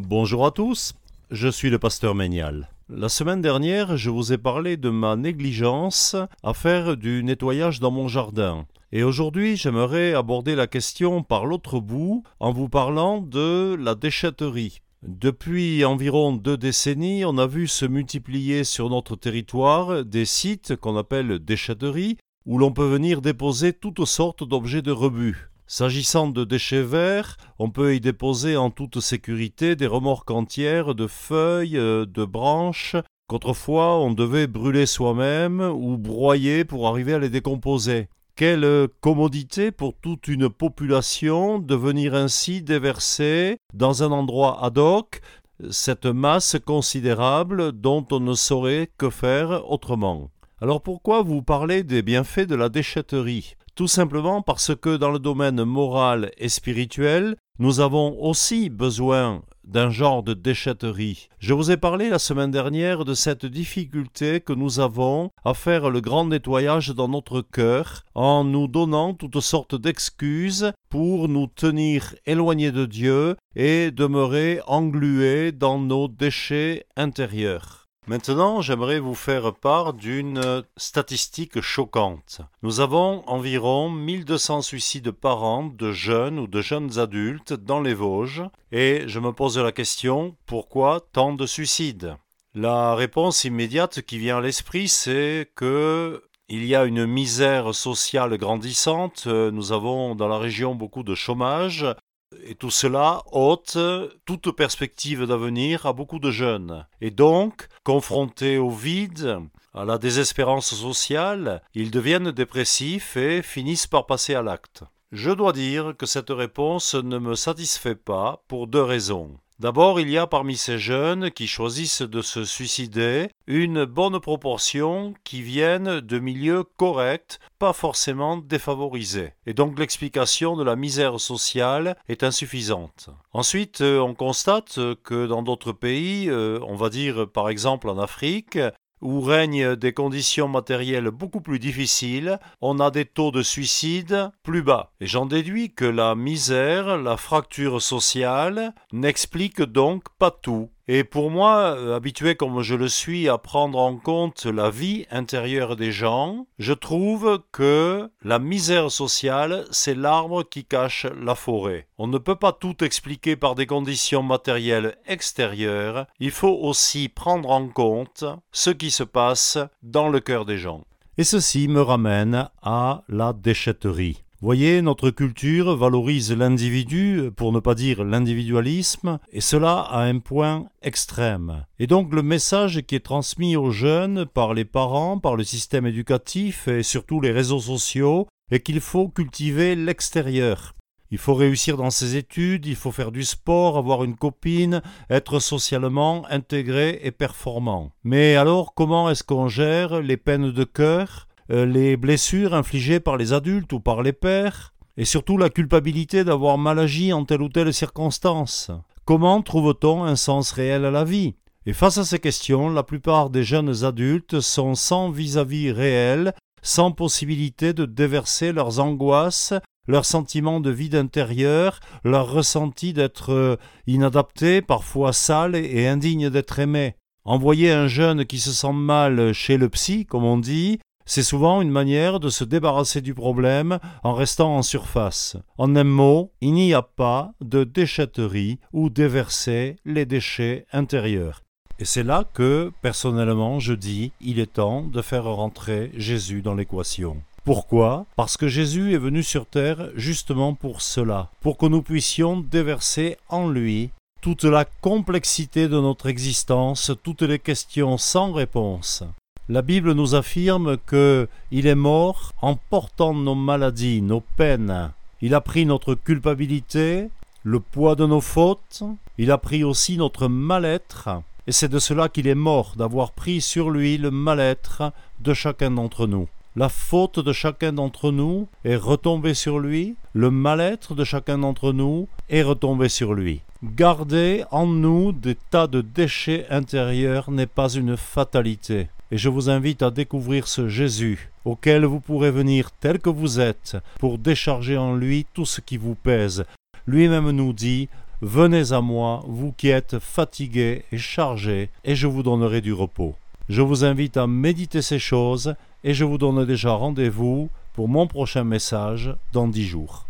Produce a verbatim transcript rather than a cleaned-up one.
Bonjour à tous, je suis le pasteur Ménial. La semaine dernière, je vous ai parlé de ma négligence à faire du nettoyage dans mon jardin. Et aujourd'hui, j'aimerais aborder la question par l'autre bout en vous parlant de la déchetterie. Depuis environ deux décennies, on a vu se multiplier sur notre territoire des sites qu'on appelle déchetteries où l'on peut venir déposer toutes sortes d'objets de rebut. S'agissant de déchets verts, on peut y déposer en toute sécurité des remorques entières de feuilles, de branches, qu'autrefois on devait brûler soi-même ou broyer pour arriver à les décomposer. Quelle commodité pour toute une population de venir ainsi déverser dans un endroit ad hoc cette masse considérable dont on ne saurait que faire autrement. Alors pourquoi vous parlez des bienfaits de la déchetterie ? Tout simplement parce que dans le domaine moral et spirituel, nous avons aussi besoin d'un genre de déchetterie. Je vous ai parlé la semaine dernière de cette difficulté que nous avons à faire le grand nettoyage dans notre cœur en nous donnant toutes sortes d'excuses pour nous tenir éloignés de Dieu et demeurer englués dans nos déchets intérieurs. Maintenant, j'aimerais vous faire part d'une statistique choquante. Nous avons environ mille deux cents suicides par an de jeunes ou de jeunes adultes dans les Vosges et je me pose la question, pourquoi tant de suicides ? La réponse immédiate qui vient à l'esprit, c'est que il y a une misère sociale grandissante, nous avons dans la région beaucoup de chômage, et tout cela ôte toute perspective d'avenir à beaucoup de jeunes. Et donc, confrontés au vide, à la désespérance sociale, ils deviennent dépressifs et finissent par passer à l'acte. Je dois dire que cette réponse ne me satisfait pas pour deux raisons. D'abord, il y a parmi ces jeunes qui choisissent de se suicider une bonne proportion qui viennent de milieux corrects, pas forcément défavorisés. Et donc l'explication de la misère sociale est insuffisante. Ensuite, on constate que dans d'autres pays, on va dire par exemple en Afrique, où règnent des conditions matérielles beaucoup plus difficiles, on a des taux de suicide plus bas. Et j'en déduis que la misère, la fracture sociale, n'explique donc pas tout. Et pour moi, habitué comme je le suis à prendre en compte la vie intérieure des gens, je trouve que la misère sociale, c'est l'arbre qui cache la forêt. On ne peut pas tout expliquer par des conditions matérielles extérieures, il faut aussi prendre en compte ce qui se passe dans le cœur des gens. Et ceci me ramène à la déchetterie. Voyez, notre culture valorise l'individu, pour ne pas dire l'individualisme, et cela à un point extrême. Et donc le message qui est transmis aux jeunes par les parents, par le système éducatif et surtout les réseaux sociaux, est qu'il faut cultiver l'extérieur. Il faut réussir dans ses études, il faut faire du sport, avoir une copine, être socialement intégré et performant. Mais alors, comment est-ce qu'on gère les peines de cœur ? Les blessures infligées par les adultes ou par les pères, et surtout la culpabilité d'avoir mal agi en telle ou telle circonstance. Comment trouve-t-on un sens réel à la vie ? Et face à ces questions, la plupart des jeunes adultes sont sans vis-à-vis réel, sans possibilité de déverser leurs angoisses, leurs sentiments de vide intérieur, leur ressenti d'être inadaptés, parfois sales et indignes d'être aimés. Envoyer un jeune qui se sent mal chez le psy, comme on dit, c'est souvent une manière de se débarrasser du problème en restant en surface. En un mot, il n'y a pas de déchetterie où déverser les déchets intérieurs. Et c'est là que, personnellement, je dis, il est temps de faire rentrer Jésus dans l'équation. Pourquoi ? Parce que Jésus est venu sur terre justement pour cela, pour que nous puissions déverser en lui toute la complexité de notre existence, toutes les questions sans réponse. La Bible nous affirme qu'il est mort en portant nos maladies, nos peines. Il a pris notre culpabilité, le poids de nos fautes, il a pris aussi notre mal-être, et c'est de cela qu'il est mort, d'avoir pris sur lui le mal-être de chacun d'entre nous. La faute de chacun d'entre nous est retombée sur lui, le mal-être de chacun d'entre nous est retombé sur lui. Garder en nous des tas de déchets intérieurs n'est pas une fatalité. Et je vous invite à découvrir ce Jésus, auquel vous pourrez venir tel que vous êtes, pour décharger en lui tout ce qui vous pèse. Lui-même nous dit, Venez à moi, vous qui êtes fatigués et chargés, et je vous donnerai du repos. Je vous invite à méditer ces choses, et je vous donne déjà rendez-vous pour mon prochain message dans dix jours.